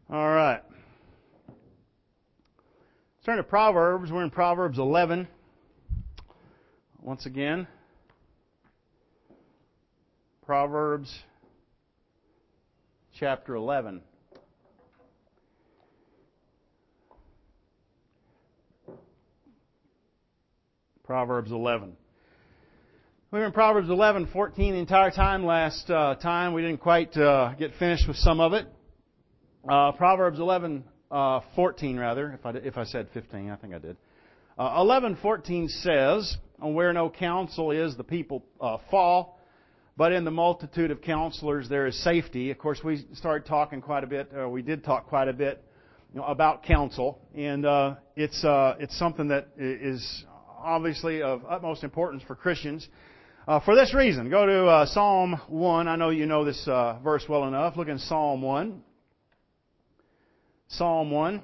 All right. Let's turn to Proverbs. We're in Proverbs 11. Once again, Proverbs chapter 11. Proverbs 11. We were in Proverbs 11:14 the entire time last time. We didn't quite get finished with some of it. Proverbs 11:14 rather. If I said 15, I think I did. 11:14 says, "Where no counsel is, the people fall, but in the multitude of counselors there is safety." Of course, we started talking quite a bit. We did talk quite a bit, about counsel, and it's something that is obviously of utmost importance for Christians. For this reason, go to Psalm 1. I know you know this verse well enough. Look in Psalm 1. Psalm 1.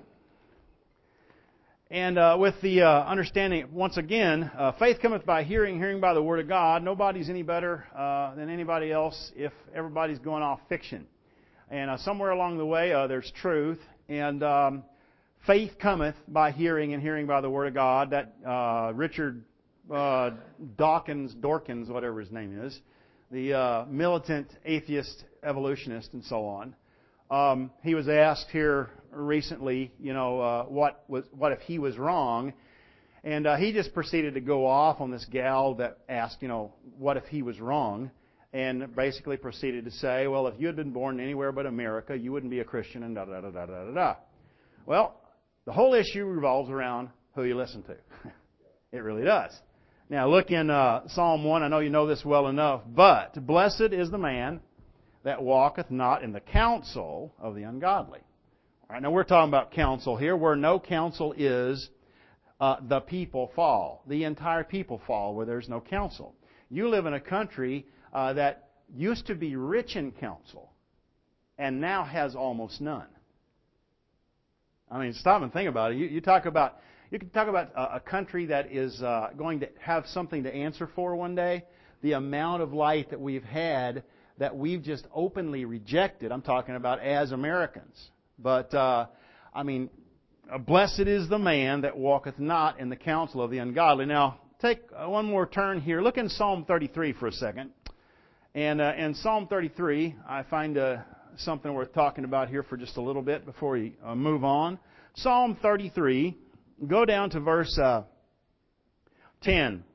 And with the understanding, once again, faith cometh by hearing, hearing by the Word of God. Nobody's any better than anybody else if everybody's going off fiction. And somewhere along the way, there's truth. And faith cometh by hearing, and hearing by the Word of God. That Richard Dawkins, whatever his name is, the militant atheist evolutionist and so on. He was asked here recently, what if he was wrong? And he just proceeded to go off on this gal that asked, what if he was wrong? And basically proceeded to say, well, if you had been born anywhere but America, you wouldn't be a Christian, and da-da-da-da-da-da-da. Well, the whole issue revolves around who you listen to. It really does. Now, look in Psalm 1. I know you know this well enough. But blessed is the man that walketh not in the counsel of the ungodly. All right, now we're talking about counsel here. Where no counsel is, the people fall. The entire people fall where there's no counsel. You live in a country that used to be rich in counsel and now has almost none. I mean, stop and think about it. You can talk about a country that is going to have something to answer for one day. The amount of light that we've had that we've just openly rejected. I'm talking about as Americans. But, blessed is the man that walketh not in the counsel of the ungodly. Now, take one more turn here. Look in Psalm 33 for a second. And in Psalm 33, I find something worth talking about here for just a little bit before we move on. Psalm 33, go down to verse 10.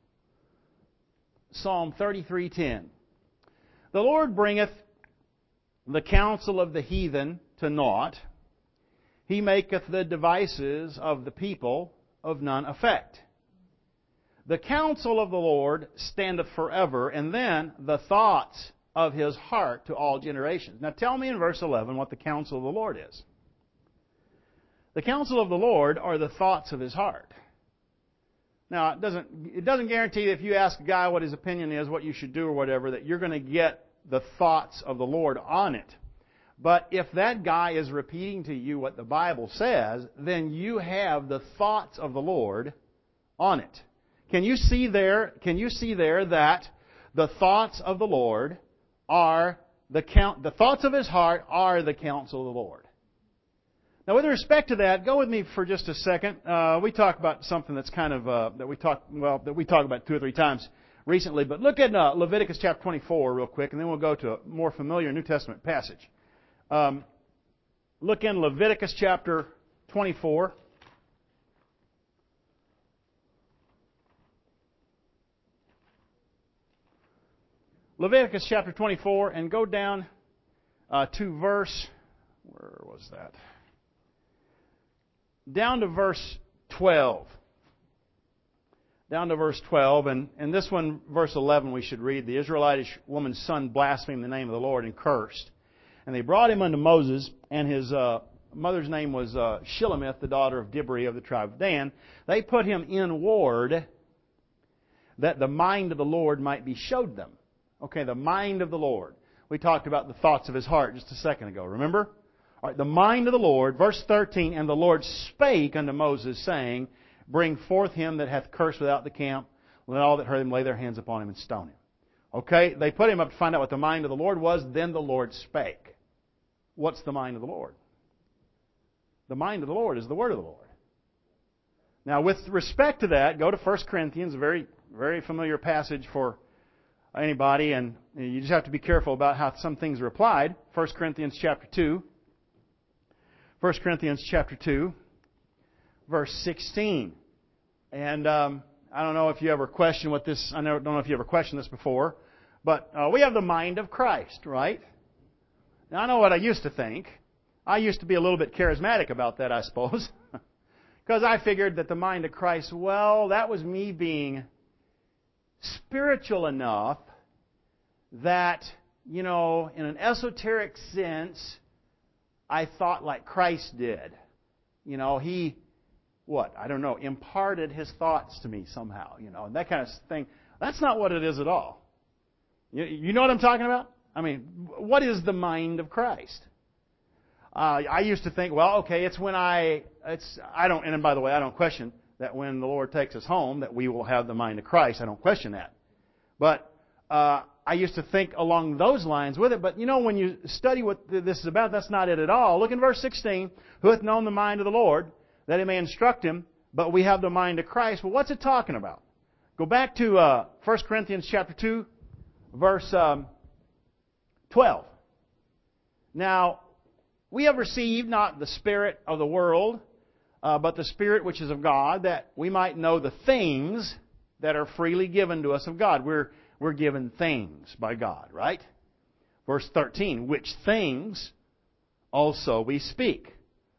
Psalm 33:10. The Lord bringeth the counsel of the heathen to naught. He maketh the devices of the people of none effect. The counsel of the Lord standeth forever, and then the thoughts of His heart to all generations. Now tell me in verse 11 what the counsel of the Lord is. The counsel of the Lord are the thoughts of His heart. Now, it doesn't guarantee that if you ask a guy what his opinion is, what you should do or whatever, that you're going to get the thoughts of the Lord on it. But if that guy is repeating to you what the Bible says, then you have the thoughts of the Lord on it. Can you see there that the thoughts of the Lord are the thoughts of His heart are the counsel of the Lord? Now, with respect to that, go with me for just a second. We talk about something that's kind of that we talk about 2 or 3 times recently. But look at Leviticus chapter 24 real quick, and then we'll go to a more familiar New Testament passage. Look in Leviticus chapter 24. Leviticus chapter 24, and go down to verse, where was that? Down to verse 12. Down to verse 12, and this one, verse 11, we should read. The Israelitish woman's son blasphemed the name of the Lord and cursed. And they brought him unto Moses, and his mother's name was Shilemith, the daughter of Dibri of the tribe of Dan. They put him in ward that the mind of the Lord might be showed them. Okay, the mind of the Lord. We talked about the thoughts of His heart just a second ago, remember? All right, the mind of the Lord, verse 13, and the Lord spake unto Moses, saying, Bring forth him that hath cursed without the camp, let all that heard him lay their hands upon him and stone him. Okay, they put him up to find out what the mind of the Lord was, then the Lord spake. What's the mind of the Lord? The mind of the Lord is the word of the Lord. Now, with respect to that, go to 1 Corinthians, a very, very familiar passage for anybody, and you just have to be careful about how some things are applied. 1 Corinthians chapter 2. 1 Corinthians chapter 2, verse 16. And I don't know if you ever questioned what this, I don't know if you ever questioned this before, but we have the mind of Christ, right? Now, I know what I used to think. I used to be a little bit charismatic about that, I suppose. Because I figured that the mind of Christ, well, that was me being spiritual enough that, in an esoteric sense, I thought like Christ did. He, imparted His thoughts to me somehow, and that kind of thing. That's not what it is at all. You know what I'm talking about? I mean, what is the mind of Christ? I used to think, well, okay, it's when and by the way, I don't question that when the Lord takes us home that we will have the mind of Christ. I don't question that. But I used to think along those lines with it. But when you study what this is about, that's not it at all. Look in verse 16. Who hath known the mind of the Lord, that He may instruct him, but we have the mind of Christ. Well, what's it talking about? Go back to 1 Corinthians chapter 2, verse 12. Now, we have received not the spirit of the world, but the Spirit which is of God, that we might know the things that are freely given to us of God. We're given things by God, right? Verse 13, which things also we speak.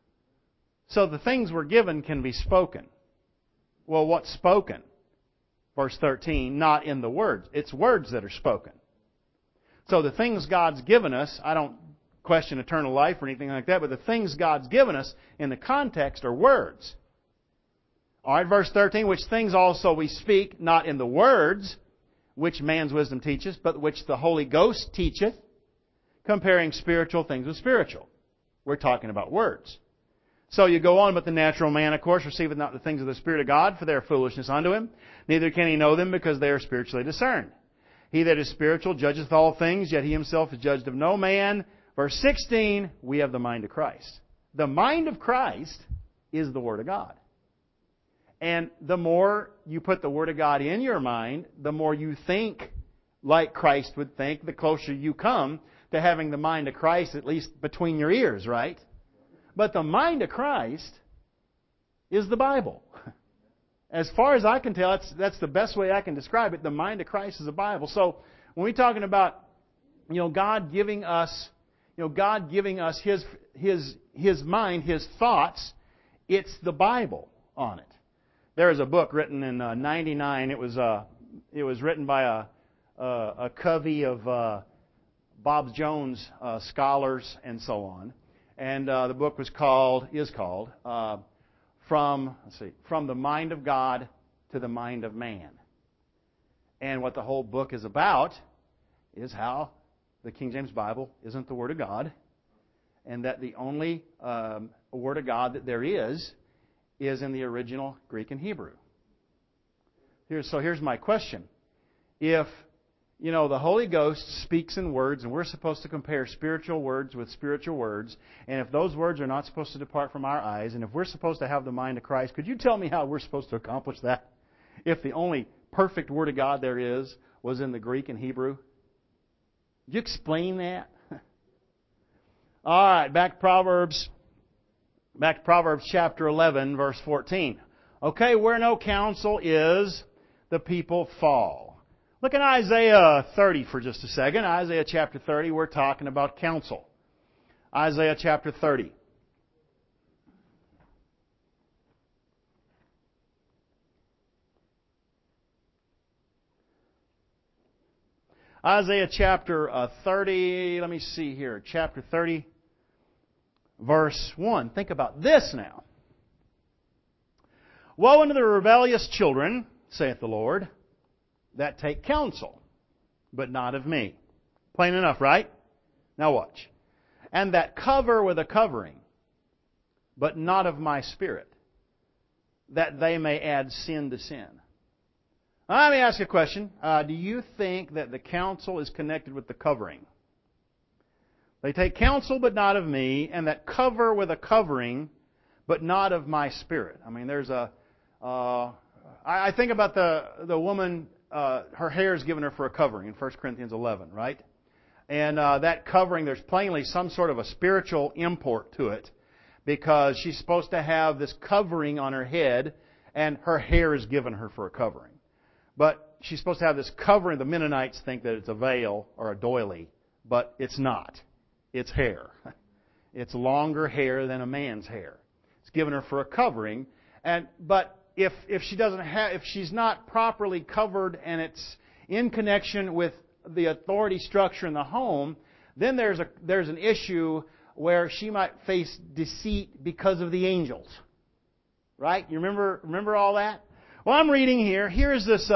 So the things we're given can be spoken. Well, what's spoken? Verse 13, not in the words. It's words that are spoken. So the things God's given us, I don't question eternal life or anything like that, but the things God's given us in the context are words. All right, verse 13, which things also we speak, not in the words which man's wisdom teacheth, but which the Holy Ghost teacheth, comparing spiritual things with spiritual. We're talking about words. So you go on, but the natural man, of course, receiveth not the things of the Spirit of God, for they are foolishness unto him. Neither can he know them, because they are spiritually discerned. He that is spiritual judgeth all things, yet he himself is judged of no man. Verse 16, we have the mind of Christ. The mind of Christ is the Word of God. And the more you put the Word of God in your mind, the more you think like Christ would think, the closer you come to having the mind of Christ, at least between your ears, right? But the mind of Christ is the Bible. As far as I can tell, that's the best way I can describe it. The mind of Christ is the Bible. So when we're talking about, God giving us His mind, His thoughts, it's the Bible on it. There is a book written in '99. It was written by a covey of Bob Jones scholars and so on. And the book is called From the Mind of God to the Mind of Man. And what the whole book is about is how the King James Bible isn't the Word of God, and that the only Word of God that there is in the original Greek and Hebrew. Here's my question. If the Holy Ghost speaks in words, and we're supposed to compare spiritual words with spiritual words, and if those words are not supposed to depart from our eyes, and if we're supposed to have the mind of Christ, could you tell me how we're supposed to accomplish that? If the only perfect Word of God there is was in the Greek and Hebrew? Could you explain that? All right, back to Proverbs chapter 11, verse 14. Okay, where no counsel is, the people fall. Look at Isaiah 30 for just a second. Isaiah chapter 30, we're talking about counsel. Isaiah chapter 30. Isaiah chapter 30, let me see here. Chapter 30, verse 1. Think about this now. Woe unto the rebellious children, saith the Lord, that take counsel, but not of me. Plain enough, right? Now watch. And that cover with a covering, but not of my Spirit, that they may add sin to sin. Let me ask you a question. Do you think that the counsel is connected with the covering? They take counsel, but not of me, and that cover with a covering, but not of my spirit. I mean, there's I think about the woman, her hair is given her for a covering in 1 Corinthians 11, right? And that covering, there's plainly some sort of a spiritual import to it, because she's supposed to have this covering on her head, and her hair is given her for a covering. But she's supposed to have this covering. The Mennonites think that it's a veil or a doily, but it's not. It's hair. It's longer hair than a man's hair. It's given her for a covering, but if she's not properly covered and it's in connection with the authority structure in the home, then there's an issue where she might face deceit because of the angels. Right? You remember all that? Well, I'm reading here. Here's this.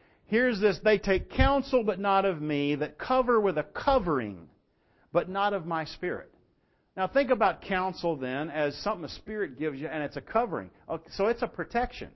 They take counsel, but not of me, that cover with a covering, but not of my spirit. Now think about counsel then as something the Spirit gives you, and it's a covering. So it's a protection.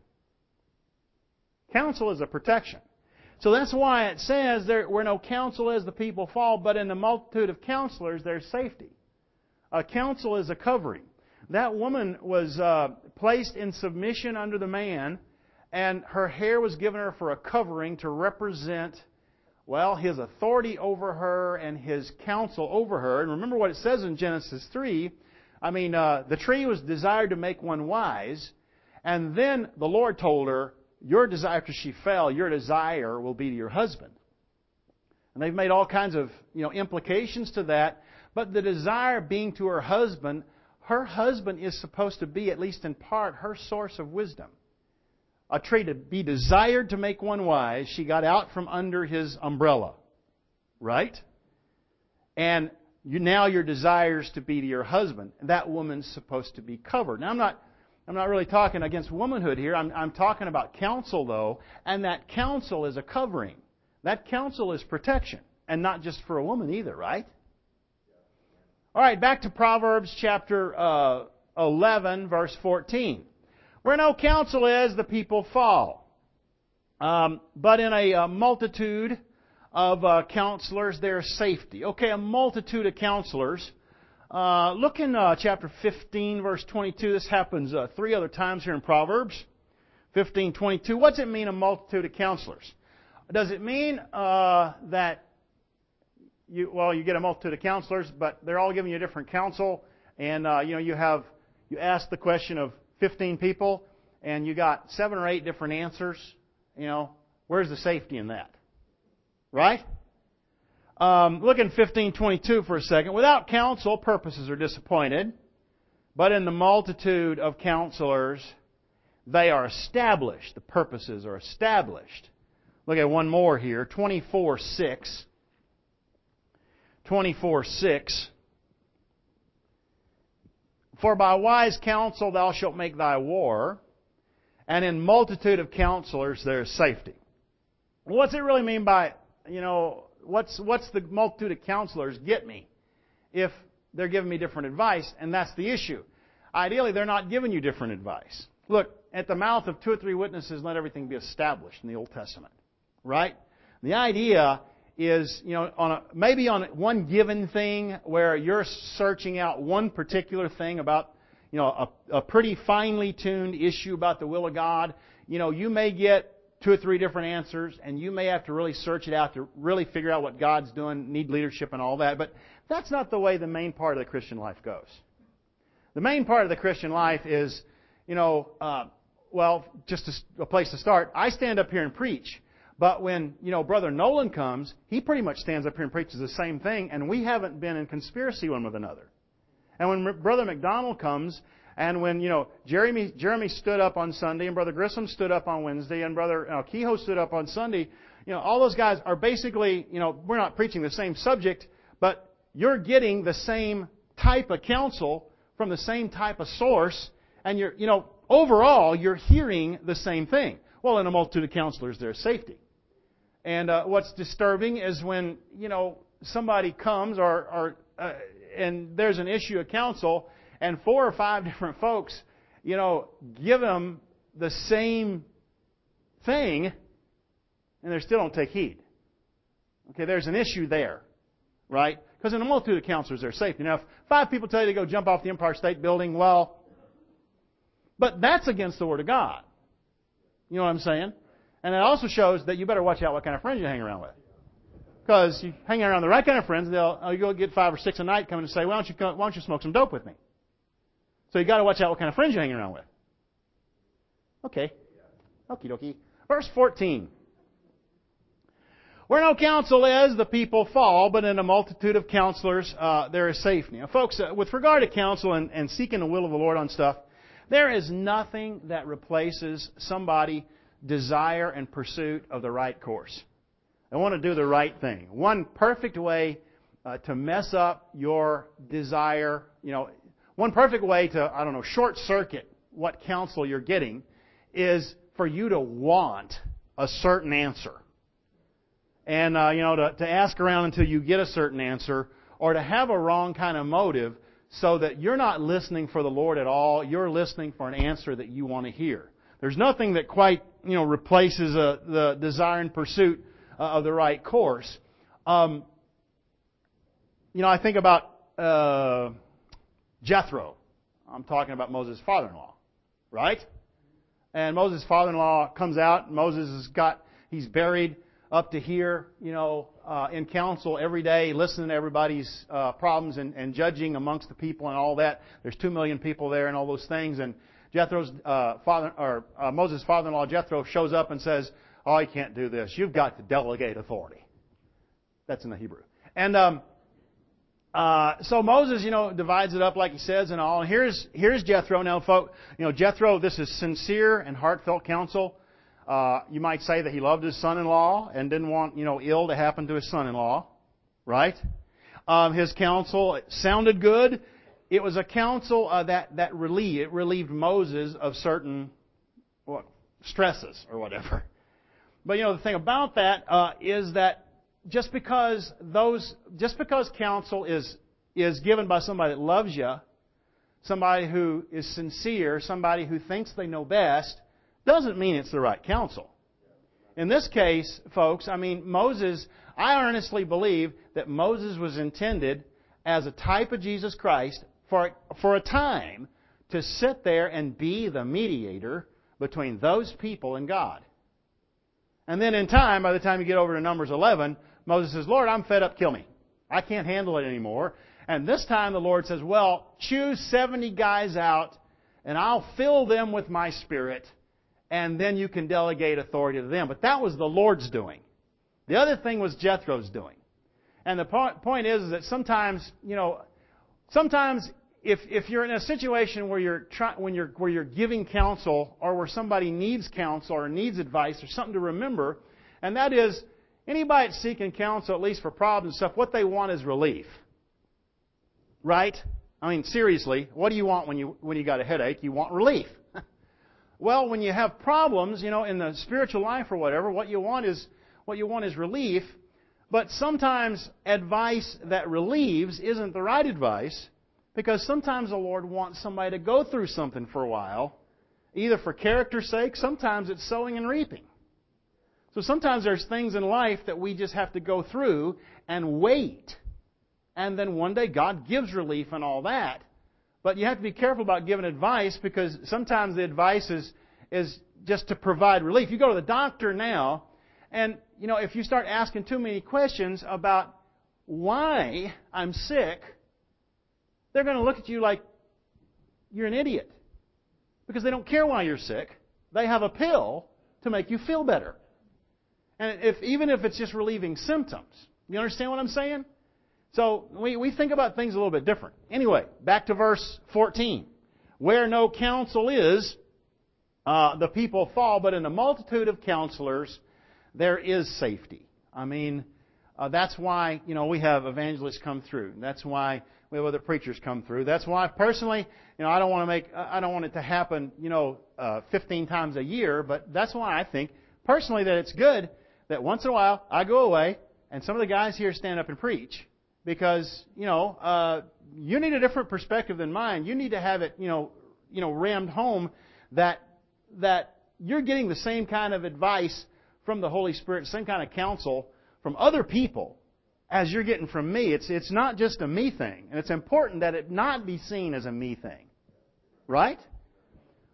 Counsel is a protection. So that's why it says there were no counsel as the people fall, but in the multitude of counselors there's safety. A counsel is a covering. That woman was placed in submission under the man, and her hair was given her for a covering to represent, well, his authority over her and his counsel over her. And remember what it says in Genesis 3. I mean, the tree was desired to make one wise, and then the Lord told her, your desire, after she fell, your desire will be to your husband. And they've made all kinds of implications to that. But the desire being to her husband is supposed to be, at least in part, her source of wisdom. A tree to be desired to make one wise, she got out from under his umbrella. Right? And now your desire is to be to your husband. That woman's supposed to be covered. Now, I'm not really talking against womanhood here. I'm talking about counsel, though, and that counsel is a covering. That counsel is protection, and not just for a woman either, right? All right, back to Proverbs chapter 11, verse 14. Where no counsel is, the people fall. But in a multitude of counselors, there's safety. Okay, a multitude of counselors. Look in chapter 15, verse 22. This happens 3 other times here in Proverbs. 15:22. What's it mean, a multitude of counselors? Does it mean that you get a multitude of counselors, but they're all giving you a different counsel, and you ask the question of 15 people, and you got 7 or 8 different answers? Where's the safety in that? Right? Look in 15:22 for a second. Without counsel, purposes are disappointed, but in the multitude of counselors, they are established. The purposes are established. Look at one more here, 24:6. 24:6. For by wise counsel thou shalt make thy war, and in multitude of counselors there is safety. What's it really mean by, what's the multitude of counselors get me if they're giving me different advice? And that's the issue. Ideally, they're not giving you different advice. Look, at the mouth of 2 or 3 witnesses, let everything be established in the Old Testament. Right? The idea is, maybe on one given thing where you're searching out one particular thing about, a pretty finely tuned issue about the will of God, you may get 2 or 3 different answers, and you may have to really search it out to really figure out what God's doing, need leadership and all that. But that's not the way the main part of the Christian life goes. The main part of the Christian life is, just a place to start. I stand up here and preach. But when, Brother Nolan comes, he pretty much stands up here and preaches the same thing, and we haven't been in conspiracy one with another. And when Brother McDonald comes, and when, Jeremy stood up on Sunday, and Brother Grissom stood up on Wednesday, and Brother Kehoe stood up on Sunday, all those guys are basically, we're not preaching the same subject, but you're getting the same type of counsel from the same type of source, and overall, you're hearing the same thing. Well, in a multitude of counselors, there's safety. And what's disturbing is when, somebody comes and there's an issue of counsel, and 4 or 5 different folks, give them the same thing, and they still don't take heed. Okay, there's an issue there, right? Because in a multitude of counselors, there's safety. Now, if 5 people tell you to go jump off the Empire State Building, well, But that's against the Word of God. You know what I'm saying? And it also shows that you better watch out what kind of friends you hang around with. Because you hang around the right kind of friends, you go get 5 or 6 a night coming and say, why don't you smoke some dope with me? So you got to watch out what kind of friends you hang around with. Okay. Okie dokie. Verse 14. Where no counsel is, the people fall, but in a multitude of counselors there is safety. Now, folks, with regard to counsel and seeking the will of the Lord on stuff, there is nothing that replaces somebody's desire and pursuit of the right course. They want to do the right thing. One perfect way to mess up your desire, one perfect way to, short circuit what counsel you're getting is for you to want a certain answer. And, to ask around until you get a certain answer, or to have a wrong kind of motive so that you're not listening for the Lord at all. You're listening for an answer that you want to hear. There's nothing that quite, replaces the desire and pursuit of the right course. I think about Jethro. I'm talking about Moses' father-in-law, right? And Moses' father-in-law comes out. He's buried up to here, in council every day, listening to everybody's problems and judging amongst the people and all that. There's 2 million people there and all those things. And Moses' father-in-law Jethro shows up and says, "Oh, you can't do this. You've got to delegate authority." That's in the Hebrew. And so Moses, divides it up like he says and all. And here's Jethro. Now, folks, Jethro, this is sincere and heartfelt counsel. You might say that he loved his son-in-law and didn't want, ill to happen to his son-in-law, right? His counsel sounded good. It was a counsel that relieved Moses of certain stresses or whatever. But the thing about that is that just because counsel is given by somebody that loves you, somebody who is sincere, somebody who thinks they know best, doesn't mean it's the right counsel. In this case, folks, Moses, I earnestly believe that Moses was intended as a type of Jesus Christ for a time to sit there and be the mediator between those people and God. And then in time, by the time you get over to Numbers 11, Moses says, "Lord, I'm fed up, kill me. I can't handle it anymore." And this time the Lord says, "Well, choose 70 guys out, and I'll fill them with my Spirit, and then you can delegate authority to them." But that was the Lord's doing. The other thing was Jethro's doing. And the point is that sometimes if you're in a situation where you're giving counsel, or where somebody needs counsel or needs advice, there's something to remember, and that is anybody that's seeking counsel, at least for problems and stuff, what they want is relief, right? Seriously, what do you want when you got a headache? You want relief. Well, when you have problems, in the spiritual life or whatever, what you want is relief. But sometimes advice that relieves isn't the right advice, because sometimes the Lord wants somebody to go through something for a while, either for character's sake. Sometimes it's sowing and reaping. So sometimes there's things in life that we just have to go through and wait. And then one day God gives relief and all that. But you have to be careful about giving advice, because sometimes the advice is just to provide relief. You go to the doctor now, and if you start asking too many questions about why I'm sick, they're going to look at you like you're an idiot, because they don't care why you're sick. They have a pill to make you feel better. And even if it's just relieving symptoms. You understand what I'm saying? So we think about things a little bit different. Anyway, back to verse 14. Where no counsel is, the people fall, but in a multitude of counselors there is safety. That's why we have evangelists come through. That's why we have other preachers come through. That's why personally, I don't want it to happen 15 times a year, but that's why I think personally that it's good that once in a while I go away and some of the guys here stand up and preach. Because, you need a different perspective than mine. You need to have it, rammed home that you're getting the same kind of advice from the Holy Spirit, same kind of counsel from other people as you're getting from me. It's not just a me thing. And it's important that it not be seen as a me thing. Right?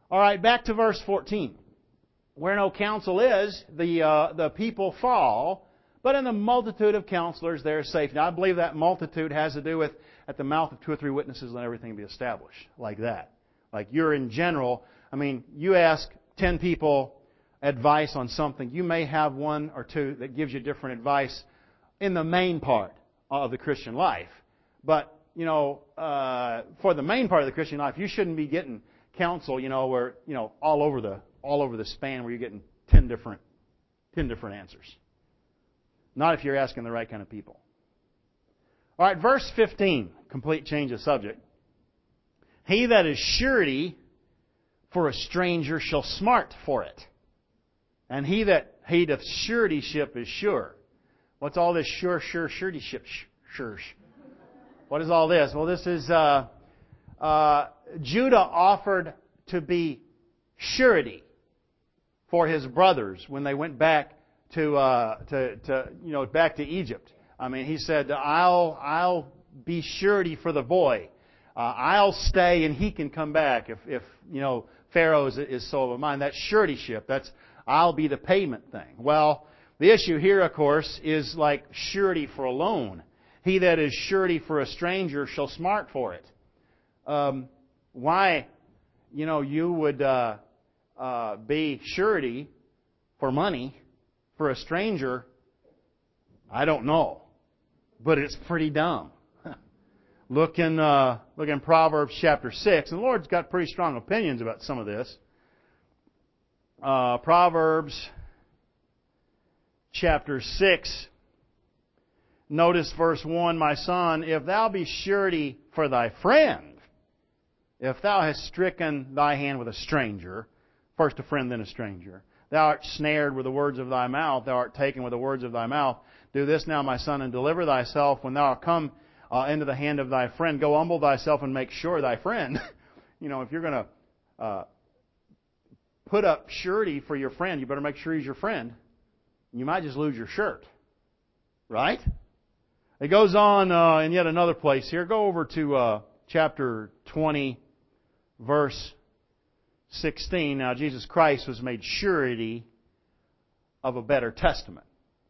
All right, back to verse 14. Where no counsel is, the people fall, but in the multitude of counselors there is safety. Now, I believe that multitude has to do with at the mouth of 2 or 3 witnesses, let everything be established. Like that. Like you're in general, you ask 10 people advice on something, you may have 1 or 2 that gives you different advice in the main part of the Christian life. But, for the main part of the Christian life, you shouldn't be getting counsel, where, all over the span where you're getting 10 different answers. Not if you're asking the right kind of people. All right, verse 15, complete change of subject. He that is surety for a stranger shall smart for it. And he that hateth suretyship is sure. What's all this suretyship? Sure. What is all this? Well, this is Judah offered to be surety for his brothers when they went back back to Egypt. He said, "I'll be surety for the boy. I'll stay and he can come back if Pharaoh is so of a mind." That's suretyship. That's I'll be the payment thing. Well, the issue here, of course, is like surety for a loan. He that is surety for a stranger shall smart for it. Why, you would be surety for money for a stranger, I don't know. But it's pretty dumb. Look in Proverbs chapter 6. And the Lord's got pretty strong opinions about some of this. Proverbs chapter 6. Notice verse 1, "My son, if thou be surety for thy friend, if thou hast stricken thy hand with a stranger," first a friend, then a stranger, "thou art snared with the words of thy mouth, thou art taken with the words of thy mouth. Do this now, my son, and deliver thyself when thou art come into the hand of thy friend. Go humble thyself and make sure thy friend." If you're going to put up surety for your friend, you better make sure he's your friend. You might just lose your shirt. Right? It goes on in yet another place here. Go over to chapter 20, verse 16. Now, Jesus Christ was made surety of a better testament.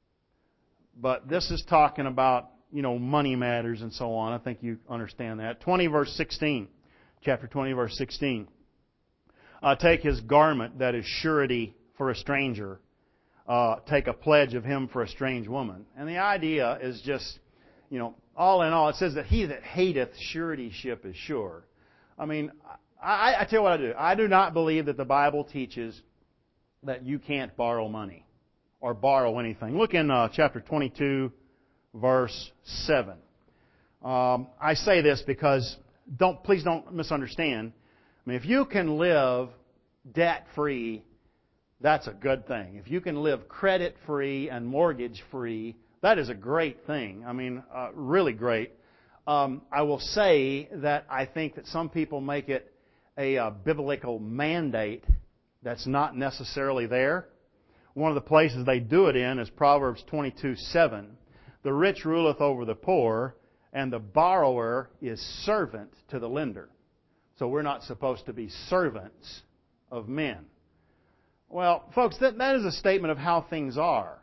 But this is talking about, money matters and so on. I think you understand that. 20, verse 16. Chapter 20, verse 16. "Take his garment that is surety for a stranger. Take a pledge of him for a strange woman." And the idea is just, all in all, it says that he that hateth suretyship is sure. I tell you what I do. I do not believe that the Bible teaches that you can't borrow money or borrow anything. Look in chapter 22, verse 7. I say this because please don't misunderstand. If you can live debt-free, that's a good thing. If you can live credit-free and mortgage-free, that is a great thing. Really great. I will say that I think that some people make it a biblical mandate that's not necessarily there. One of the places they do it in is Proverbs 22:7. "The rich ruleth over the poor, and the borrower is servant to the lender." So we're not supposed to be servants of men. Well, folks, that is a statement of how things are.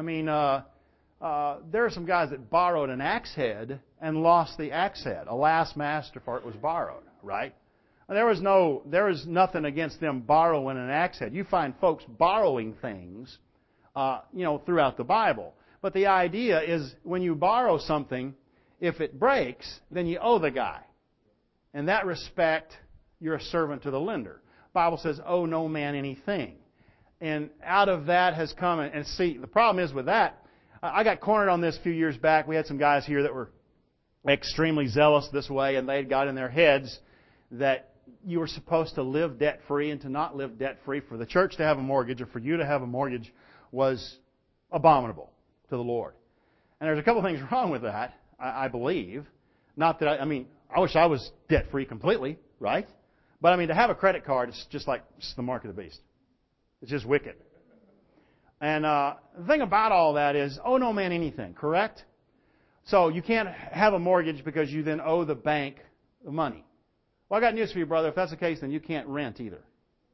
There are some guys that borrowed an axe head and lost the axe head. Alas, master, for it was borrowed, right? There was nothing against them borrowing an axe head. You find folks borrowing things, throughout the Bible. But the idea is when you borrow something, if it breaks, then you owe the guy. In that respect, you're a servant to the lender. The Bible says, "Owe no man anything." And out of that has come, and see, the problem is with that, I got cornered on this a few years back. We had some guys here that were extremely zealous this way, and they had got in their heads that you were supposed to live debt-free, and to not live debt-free, for the church to have a mortgage or for you to have a mortgage was abominable to the Lord. And there's a couple things wrong with that, I believe. Not that I wish I was debt-free completely, right? But to have a credit card is just like the mark of the beast. It's just wicked. And the thing about all that is, owe no man anything, correct? So you can't have a mortgage because you then owe the bank the money. Well, I got news for you, brother. If that's the case, then you can't rent either.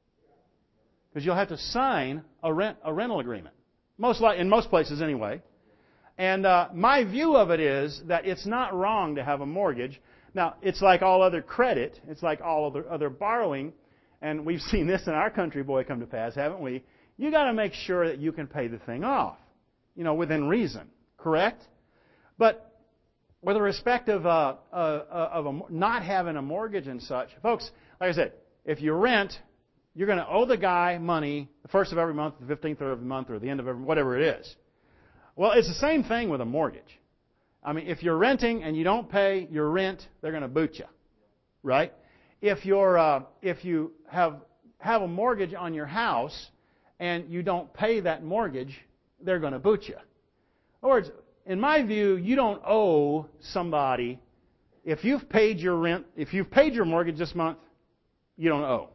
because you'll have to sign a rental agreement. In most places anyway. And my view of it is that it's not wrong to have a mortgage. Now, it's like all other credit. It's like all other borrowing. And we've seen this in our country, boy, come to pass, haven't we? You got to make sure that you can pay the thing off, within reason. Correct? But with respect of not having a mortgage and such, folks, like I said, if you rent, you're going to owe the guy money the first of every month, the 15th of every month, or the end of whatever it is. Well, it's the same thing with a mortgage. I mean, if you're renting and you don't pay your rent, they're going to boot you, right? If you have a mortgage on your house and you don't pay that mortgage, they're going to boot you. In other words, in my view, you don't owe somebody. If you've paid your rent, if you've paid your mortgage this month, you don't owe.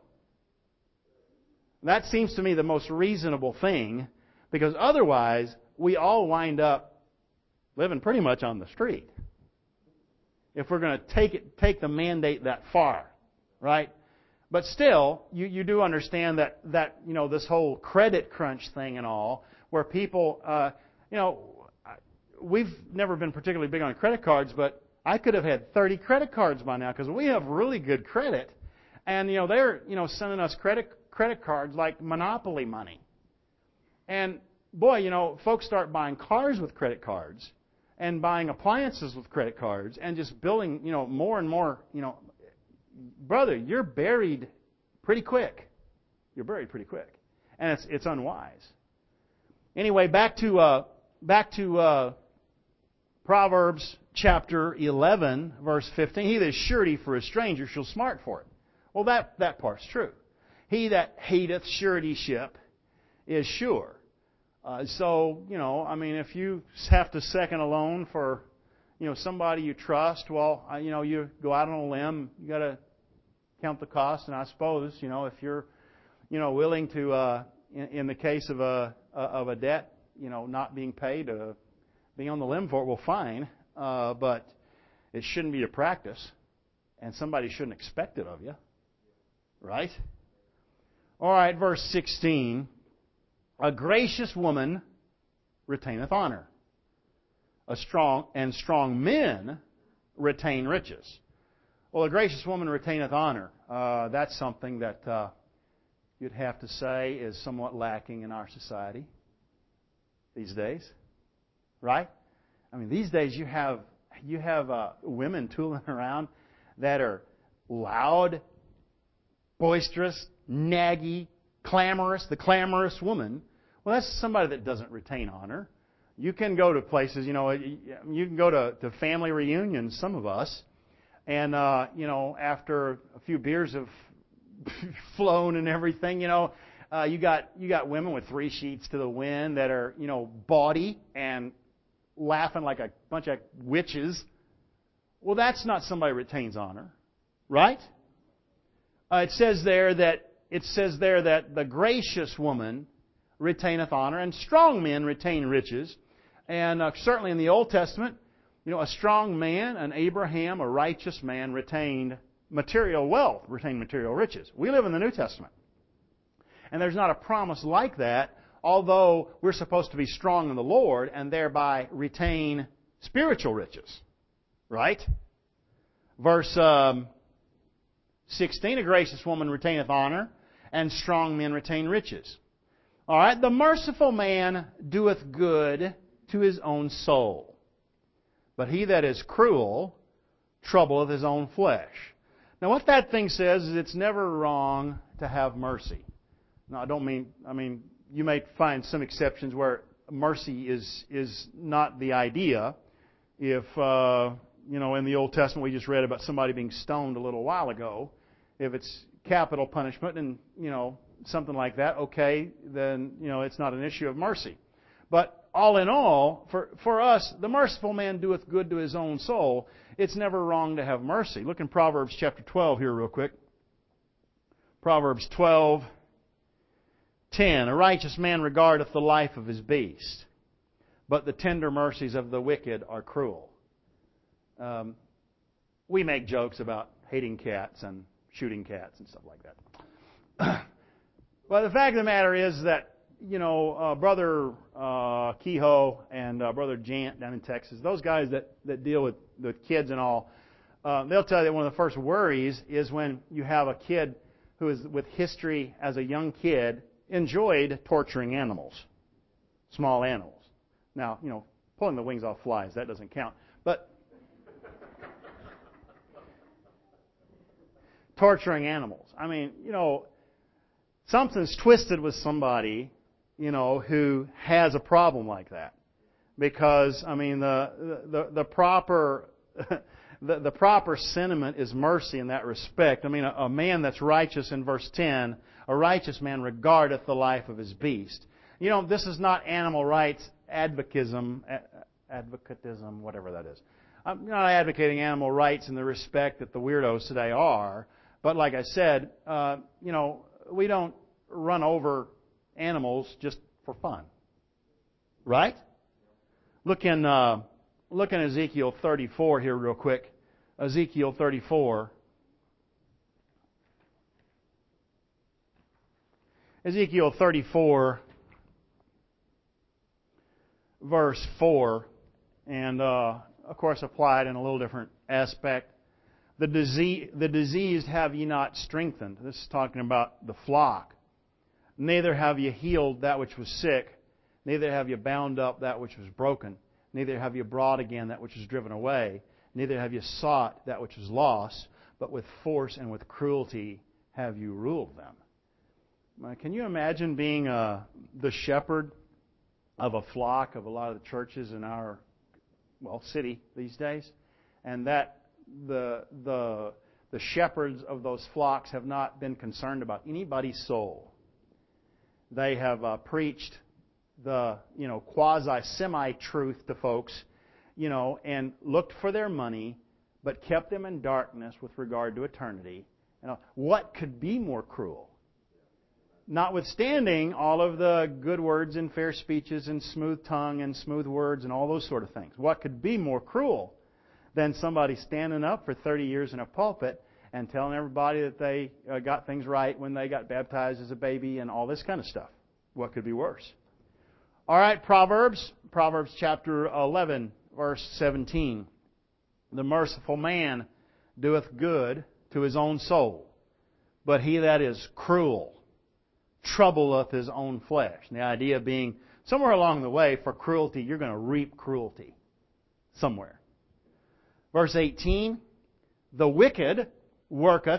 That seems to me the most reasonable thing, because otherwise we all wind up living pretty much on the street. If we're going to take the mandate that far, right? But still, you do understand that this whole credit crunch thing and all, where people, we've never been particularly big on credit cards, but I could have had 30 credit cards by now because we have really good credit, and they're sending us credit cards like monopoly money. And boy, folks start buying cars with credit cards and buying appliances with credit cards and just building, more and more, brother, you're buried pretty quick. You're buried pretty quick. And it's unwise. Anyway, back to Proverbs chapter 11, verse 15. He that is surety for a stranger shall smart for it. Well, that part's true. He that hateth suretyship is sure. If you have to second a loan for, somebody you trust, well, you go out on a limb, you got to count the cost, and I suppose, if you're, willing to, in the case of a debt, not being paid, being on the limb for it, well, fine, but it shouldn't be a practice, and somebody shouldn't expect it of you, right? All right, verse 16. A gracious woman retaineth honor. Strong men retain riches. Well, a gracious woman retaineth honor. That's something that you'd have to say is somewhat lacking in our society these days, right? I mean, these days you have women tooling around that are loud, boisterous, naggy, clamorous, the clamorous woman. Well, that's somebody that doesn't retain honor. You can go to places, you can go to family reunions, some of us, and, after a few beers have flown and everything, you got women with 3 sheets to the wind that are, bawdy and laughing like a bunch of witches. Well, that's not somebody who retains honor, right? It says there that the gracious woman retaineth honor, and strong men retain riches. And certainly in the Old Testament, a strong man, an Abraham, a righteous man, retained material wealth, retained material riches. We live in the New Testament. And there's not a promise like that, although we're supposed to be strong in the Lord and thereby retain spiritual riches. Right? Verse 16, a gracious woman retaineth honor, and strong men retain riches. All right, the merciful man doeth good to his own soul, but he that is cruel troubleth his own flesh. Now, what that thing says is it's never wrong to have mercy. Now, I mean, you may find some exceptions where mercy is not the idea. If, in the Old Testament we just read about somebody being stoned a little while ago, if it's capital punishment and, something like that, okay, then, it's not an issue of mercy. But all in all, for us, the merciful man doeth good to his own soul. It's never wrong to have mercy. Look in Proverbs chapter 12 here real quick. Proverbs 12:10. A righteous man regardeth the life of his beast, but the tender mercies of the wicked are cruel. We make jokes about hating cats and shooting cats and stuff like that. Well, the fact of the matter is that, Brother Kehoe and Brother Jant down in Texas, those guys that deal with the kids and all, they'll tell you that one of the first worries is when you have a kid who is with history as a young kid enjoyed torturing animals, small animals. Now, pulling the wings off flies, that doesn't count. But torturing animals. I mean, something's twisted with somebody, who has a problem like that. Because, I mean, the proper the proper sentiment is mercy in that respect. I mean, a man that's righteous in verse 10, a righteous man regardeth the life of his beast. This is not animal rights advocatism, whatever that is. I'm not advocating animal rights in the respect that the weirdos today are. But like I said, we don't run over animals just for fun. Right? Look in Ezekiel 34 here real quick. Ezekiel 34. Ezekiel 34, verse 4, and of course applied in a little different aspect. The diseased have ye not strengthened. This is talking about the flock. Neither have ye healed that which was sick, neither have ye bound up that which was broken, neither have ye brought again that which was driven away, neither have ye sought that which was lost, but with force and with cruelty have you ruled them. Can you imagine being the shepherd of a flock of a lot of the churches in our city these days, and that the shepherds of those flocks have not been concerned about anybody's soul? They have preached the quasi-semi-truth to folks, and looked for their money, but kept them in darkness with regard to eternity. What could be more cruel? Notwithstanding all of the good words and fair speeches and smooth tongue and smooth words and all those sort of things. What could be more cruel than somebody standing up for 30 years in a pulpit and telling everybody that they got things right when they got baptized as a baby and all this kind of stuff? What could be worse? All right, Proverbs chapter 11, verse 17. The merciful man doeth good to his own soul, but he that is cruel troubleth his own flesh. And the idea being, somewhere along the way, for cruelty, you're going to reap cruelty. Somewhere. Verse 18, the wicked worketh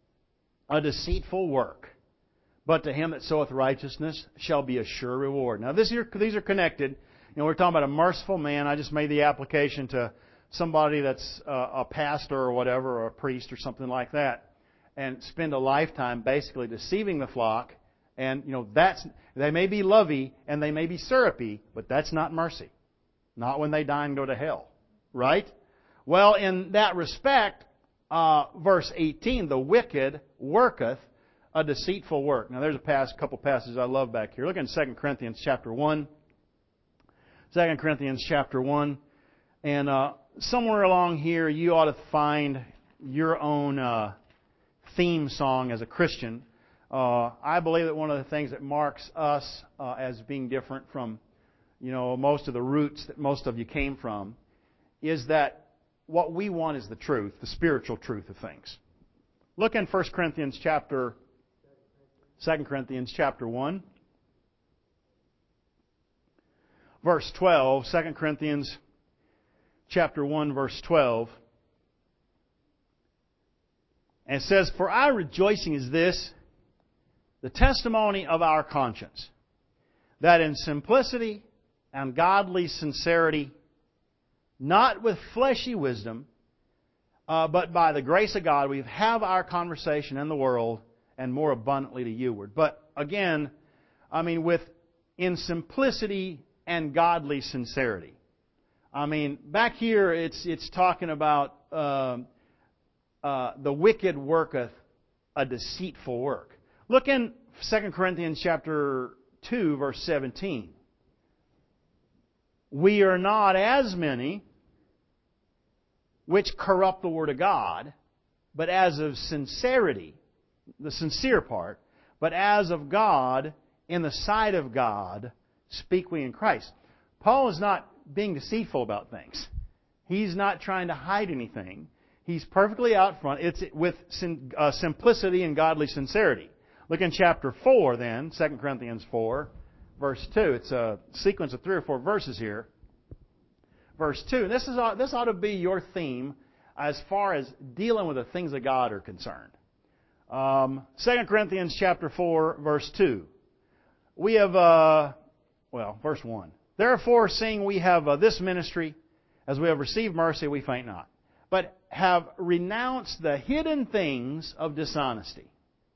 a deceitful work, but to him that soweth righteousness shall be a sure reward. Now, these are connected. We're talking about a merciful man. I just made the application to somebody that's a pastor or whatever, or a priest or something like that, and spend a lifetime basically deceiving the flock. And, they may be lovey and they may be syrupy, but that's not mercy. Not when they die and go to hell. Right? Well, in that respect, verse 18, the wicked worketh a deceitful work. Now, there's a couple passages I love back here. Look in 2 Corinthians chapter 1. 2 Corinthians chapter 1. And somewhere along here, you ought to find your own theme song as a Christian. I believe that one of the things that marks us as being different from, most of the roots that most of you came from, is that what we want is the truth, the spiritual truth of things. Look in 2 Corinthians chapter 1, verse 12. 2 Corinthians chapter 1, verse 12. And it says, for our rejoicing is this, the testimony of our conscience, that in simplicity and godly sincerity, not with fleshy wisdom, but by the grace of God, we have our conversation in the world, and more abundantly to youward. But again, in simplicity and godly sincerity. Back here it's talking about the wicked worketh a deceitful work. Look in 2 Corinthians chapter 2, verse 17. We are not as many which corrupt the word of God, but as of sincerity, the sincere part, But as of God, in the sight of God, speak we in Christ. Paul is not being deceitful about things. He's not trying to hide anything. He's perfectly out front. It's with simplicity and godly sincerity. Look in chapter 4 then, 2 Corinthians 4, verse 2. It's a sequence of 3 or 4 verses here. Verse 2. This ought to be your theme as far as dealing with the things of God are concerned. 2 Corinthians chapter 4, verse 2. We have, verse 1. Therefore, seeing we have this ministry, as we have received mercy, we faint not, but have renounced the hidden things of dishonesty.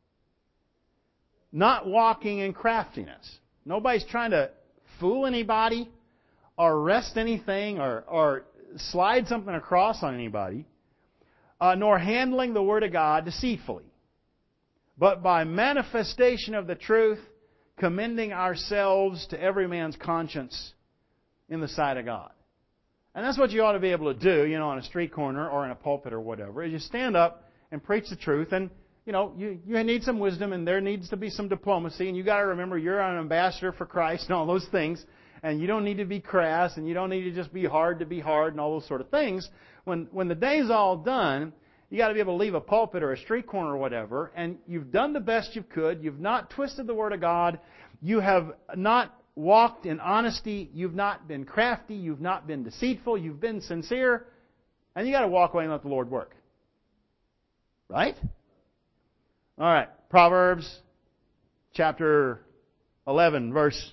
Not walking in craftiness. Nobody's trying to fool anybody or wrest anything or slide something across on anybody, nor handling the Word of God deceitfully, but by manifestation of the truth, commending ourselves to every man's conscience in the sight of God. And that's what you ought to be able to do, on a street corner or in a pulpit or whatever, is you stand up and preach the truth. And, you need some wisdom and there needs to be some diplomacy. And you got to remember you're an ambassador for Christ and all those things. And you don't need to be crass and you don't need to just be hard to be hard and all those sort of things. When the day's all done, you got to be able to leave a pulpit or a street corner or whatever, and you've done the best you could. You've not twisted the Word of God. You have not walked in honesty. You've not been crafty. You've not been deceitful. You've been sincere. And you got to walk away and let the Lord work. Right? All right. Proverbs chapter 11, verse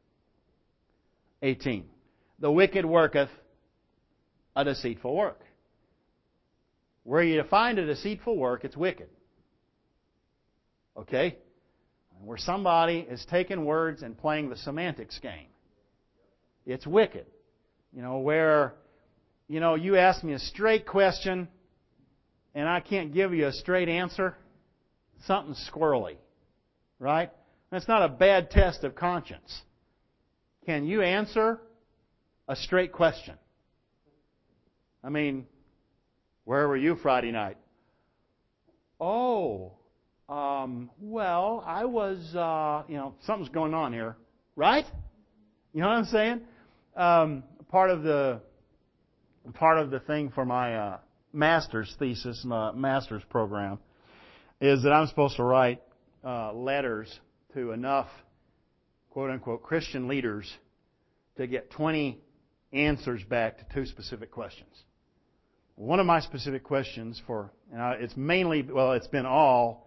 18. The wicked worketh a deceitful work. Where you find a deceitful work, it's wicked. Okay? Where somebody is taking words and playing the semantics game. It's wicked. Where, you ask me a straight question and I can't give you a straight answer, something's squirrely. Right? That's not a bad test of conscience. Can you answer a straight question? I mean, where were you Friday night? Oh, I was, something's going on here. Right? You know what I'm saying? Part of the thing for my master's thesis, my master's program, is that I'm supposed to write letters to enough, quote-unquote, Christian leaders to get 20 answers back to 2 specific questions. One of my specific questions it's been all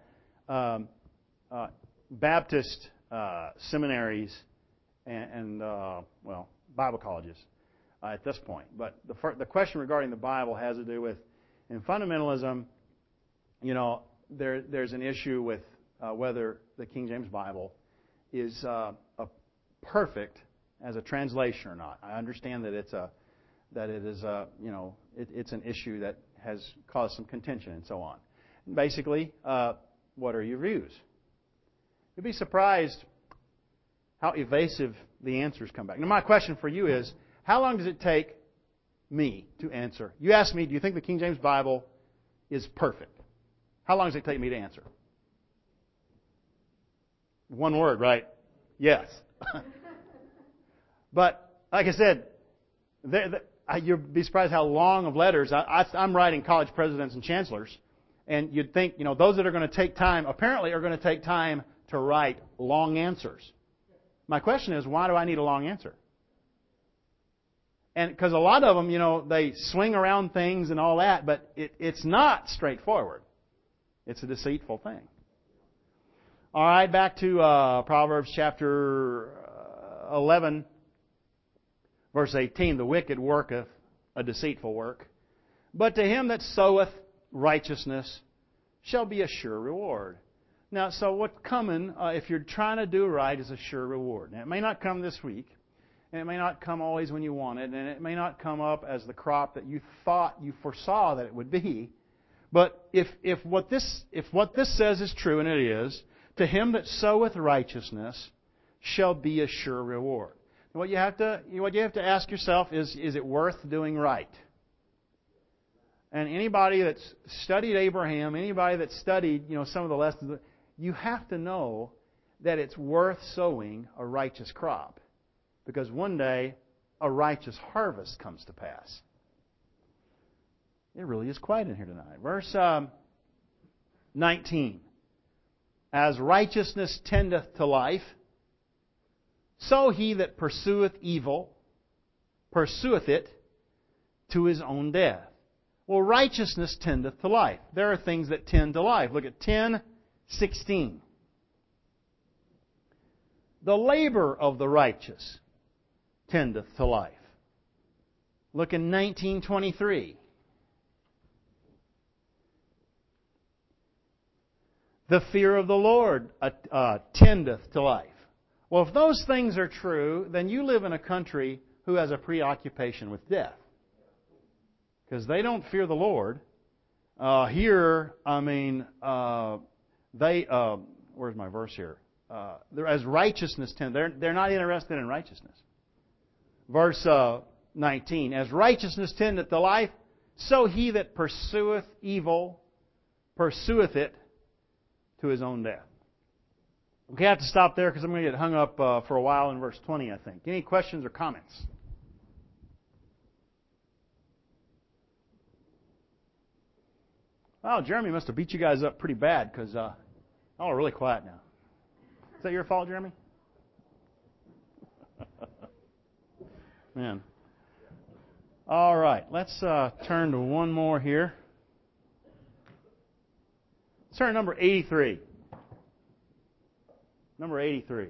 Baptist seminaries and Bible colleges at this point. But the question regarding the Bible has to do with, in fundamentalism, there's an issue with whether the King James Bible is perfect as a translation or not. I understand that it's an issue that has caused some contention and so on. Basically, what are your views? You'd be surprised how evasive the answers come back. Now, my question for you is, how long does it take me to answer? You ask me, do you think the King James Bible is perfect? How long does it take me to answer? One word, right? Yes. But, like I said, you'd be surprised how long of letters. I'm writing college presidents and chancellors, and you'd think, those that are going to take time, apparently are going to take time to write long answers. My question is, why do I need a long answer? And because a lot of them, they swing around things and all that, but it's not straightforward. It's a deceitful thing. All right, back to Proverbs chapter 11, verse 18. The wicked worketh a deceitful work, but to him that soweth righteousness shall be a sure reward. Now, so what's coming, if you're trying to do right, is a sure reward. Now, it may not come this week, and it may not come always when you want it, and it may not come up as the crop that you foresaw that it would be. But if what this says is true, and it is, to him that soweth righteousness shall be a sure reward. And what you have to ask yourself is it worth doing right? And anybody that's studied Abraham, anybody that's studied some of the lessons, you have to know that it's worth sowing a righteous crop. Because one day, a righteous harvest comes to pass. It really is quiet in here tonight. Verse 19. As righteousness tendeth to life, so he that pursueth evil pursueth it to his own death. Well, righteousness tendeth to life. There are things that tend to life. Look at 10:16. The labor of the righteous tendeth to life. Look in 19:23. The fear of the Lord tendeth to life. Well, if those things are true, then you live in a country who has a preoccupation with death. Because they don't fear the Lord. Here, where's my verse here? As righteousness they're not interested in righteousness. Verse 19. As righteousness tendeth to life, so he that pursueth evil pursueth it to his own death. We have to stop there because I'm going to get hung up for a while in verse 20, I think. Any questions or comments? Well, Jeremy must have beat you guys up pretty bad because y'all are really quiet now. Is that your fault, Jeremy? Man. All right, let's turn to one more here. Let's turn to number 83. Number 83.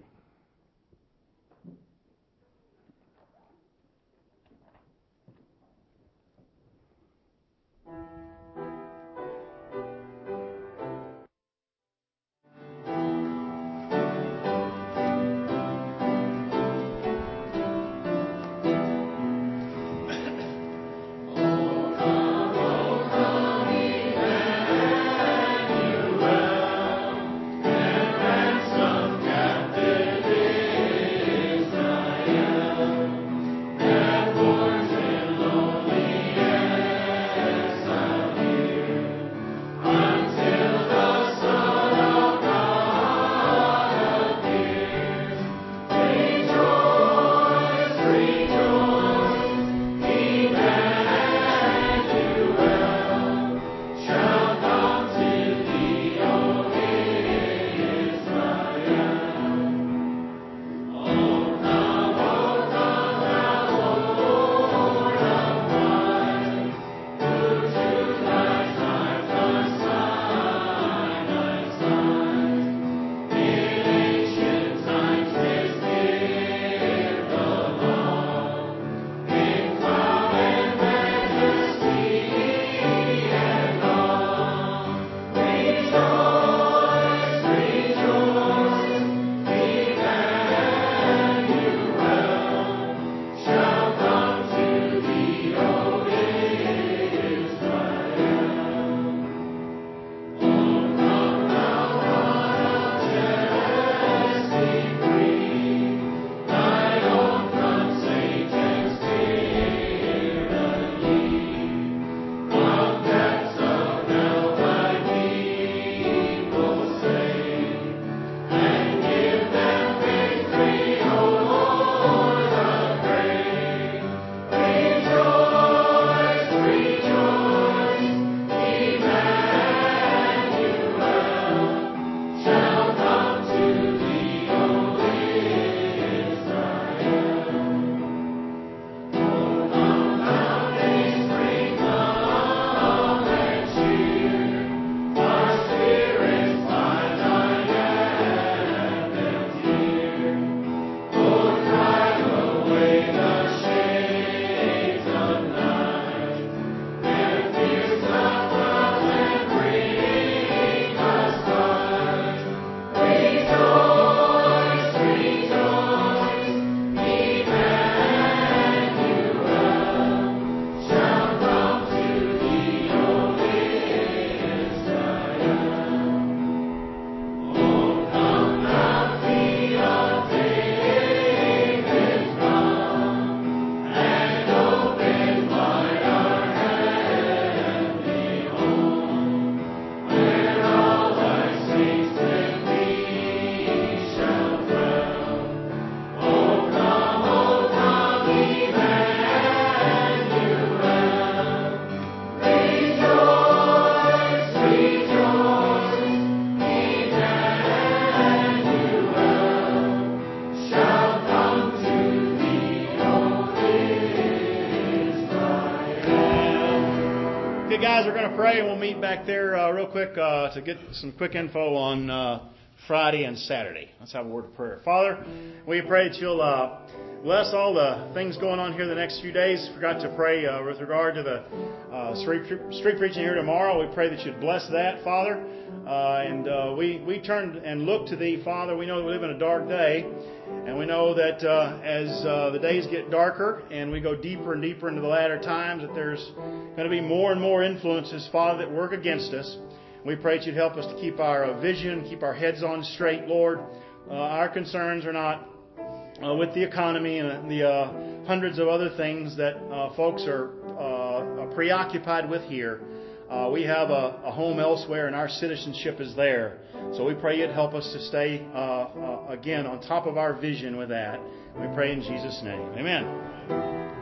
guys, we're going to pray and we'll meet back there real quick to get some quick info on Friday and Saturday. Let's have a word of prayer. Father, we pray that you'll bless all the things going on here the next few days. Forgot to pray with regard to the street preaching here tomorrow. We pray that you'd bless that, Father. And we turn and look to Thee, Father. We know that we live in a dark day. And we know that as the days get darker and we go deeper and deeper into the latter times, that there's going to be more and more influences, Father, that work against us. We pray that you'd help us to keep our vision, keep our heads on straight, Lord. Our concerns are not with the economy and the hundreds of other things that folks are preoccupied with here. We have a home elsewhere and our citizenship is there. So we pray you'd help us to stay, again, on top of our vision with that. We pray in Jesus' name. Amen.